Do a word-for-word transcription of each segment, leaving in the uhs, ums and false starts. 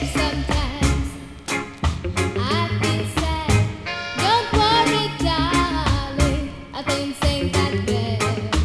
Sometimes I feel sad. Don't worry, darling. Things ain't that bad.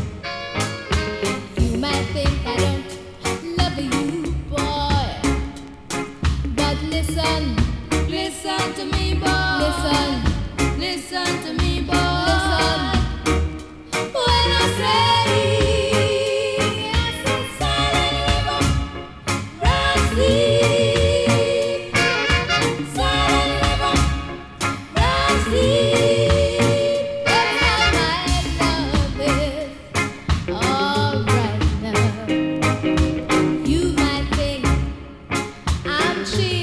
You might think I don't love you, boy, but listen, listen to me, boy. Listen, listen to me, boy. Listen. When I say, I say silent river, run sleep. Silent river, run sleep. That's how my love is. All right now. You might think I'm cheap.